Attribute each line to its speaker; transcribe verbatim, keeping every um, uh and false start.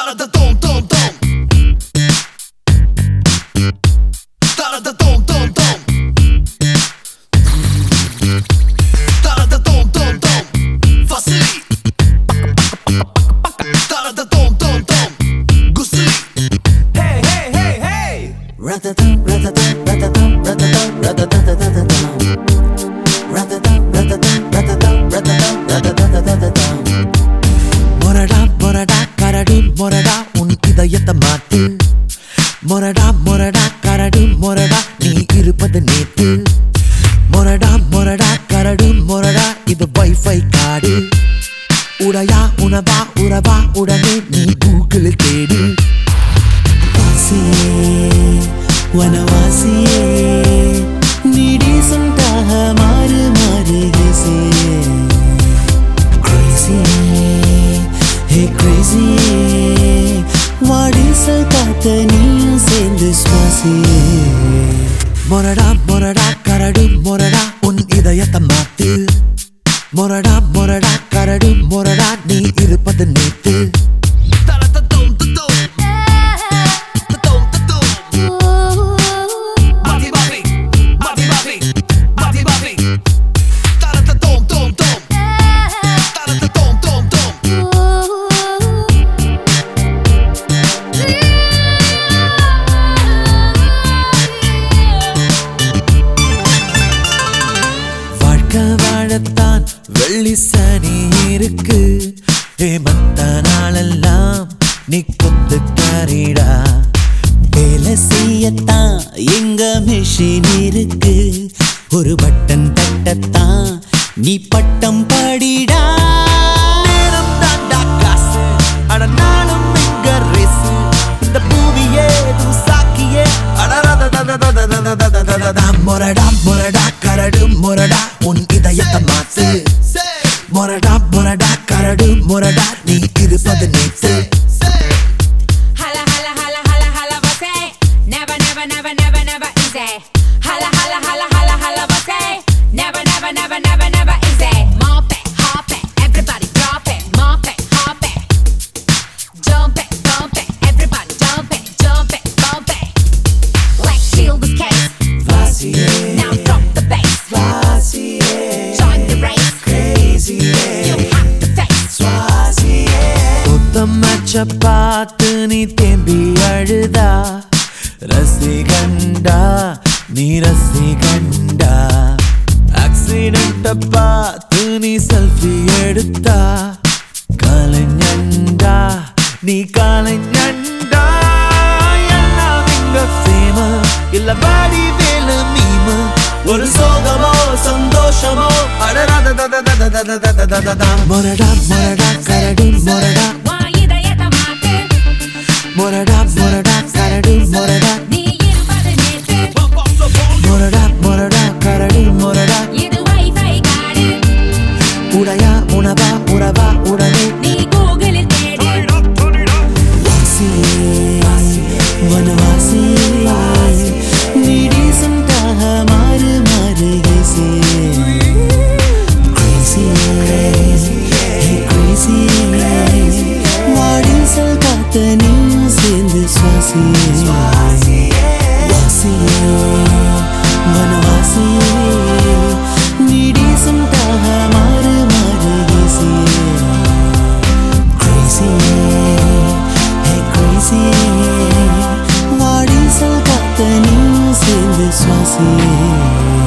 Speaker 1: மொரடா உன் இதயத்தை மாத்து. மொரடா மொரடா கரடு மொரடா நீ இருப்பது நேத்து. மொரடா மொரடா கரடு மொரடா இது வைஃபை காடு. உடையா உணவா உறவா உடனே நீ கூகுளில் தேடு.
Speaker 2: வனவாசியே நீ டீசண்டாக மாறு மாறு ஏசியே. Hey crazy வாடிசல் காத்த நீயும் சேர்ந்து சுவாசியே.
Speaker 1: மொரடா மொரடா கரடு மொரடா உன் இதயத்தை மாத்து. மொரடா மொரடா கரடு மொரடா நீ இருப்பது நேத்து. வாழத்தான் வெள்ளி சனி இருக்கு. மத்த நாளெல்லாம் நீ கொத்து காரிடா.
Speaker 2: வேலை செய்யத்தான் எங்க மிஷின் இருக்கு. ஒரு பட்டன் தட்டத்தான் நீ பட்டம் படிடா.
Speaker 1: நேரம் தாண்டா காசு அட நாளும் எங்க ரேசு. இந்த பூமியே தூசாக்கியே மொரடா மொரடா கரடு மொரடா உன் இதயத்தை மாத்து. மொரடா மொரடா கரடு மொரடா நீ இருப்பது நேத்து.
Speaker 3: Hala hala hala hala hala você. Never never never never never easy. Hala hala hala hala hala você. Never never never never never easy. Mop it, hop it, everybody drop it. Mop it, hop it, jump it, bump it, everybody jump it, jump it, bump it. Like shield the case. Now drop the bass. Join the race.
Speaker 2: Crazy
Speaker 3: You have to face.
Speaker 1: புத்தமச்ச பார்த்து நீ தேம்பி அழுதா. ரசிகண்டா நீ ரசிகண்டா. ஆக்சிடென்ட பார்த்து நீ selfie எடுத்தா. கலைஞண்டா நீ கலைஞண்டா. எல்லாம் இங்க ஃபேம இல்ல பாடி வேல மீம. ஒரு சோகமோ சந்தோஷமோ மொரடா மொரடா கரடி மொரடா.
Speaker 3: உன் இதயத்தை மாத்து.
Speaker 1: மொரடா மொரடா கரடி மொரடா.
Speaker 3: நீ இருப்பது நேத்து.
Speaker 1: மொரடா மொரடா கரடி மொரடா.
Speaker 3: இது வைஃபை காடு.
Speaker 1: உடையா உணவா உறவா உடனே
Speaker 3: நீ கூகுளில் தேடு.
Speaker 2: வனவாசியே நீ டீசண்டாக மாறு மாறு ஏசியே. வாடிசல் காத்த நீயும் சேர்ந்து சுவாசியே. வனவாசியே நீ டீசண்டாக மாறு மாறு ஏசியே. வாடிசல் காத்த நீயும் சேர்ந்து சுவாசியே.